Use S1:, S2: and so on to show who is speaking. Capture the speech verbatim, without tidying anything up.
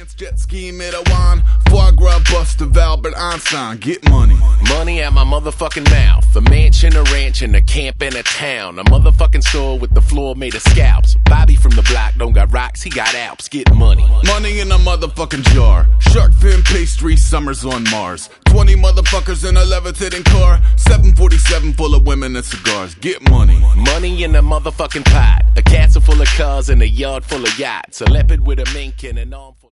S1: Jets, jet ski, Metawan, foie gras, bust of Albert Einstein. Get money.
S2: Money at my motherfucking mouth. A mansion, a ranch, and a camp in a town. A motherfucking store with the floor made of scalps. Bobby from the block don't got rocks, he got Alps. Get money.
S1: Money in a motherfucking jar. Shark fin pastry, summers on Mars. Twenty motherfuckers in a levitating car. seven forty-seven full of women and cigars. Get money.
S2: Money in a motherfucking pot. A castle full of cars and a yard full of yachts. A leopard with a mink and an arm full